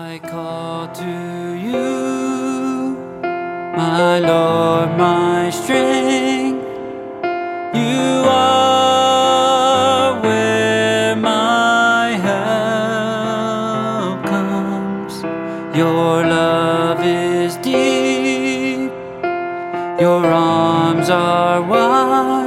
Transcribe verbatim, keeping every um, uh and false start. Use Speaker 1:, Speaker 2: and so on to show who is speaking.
Speaker 1: I call to you, my Lord, my strength. You are where my help comes. Your love is deep, your arms are wide.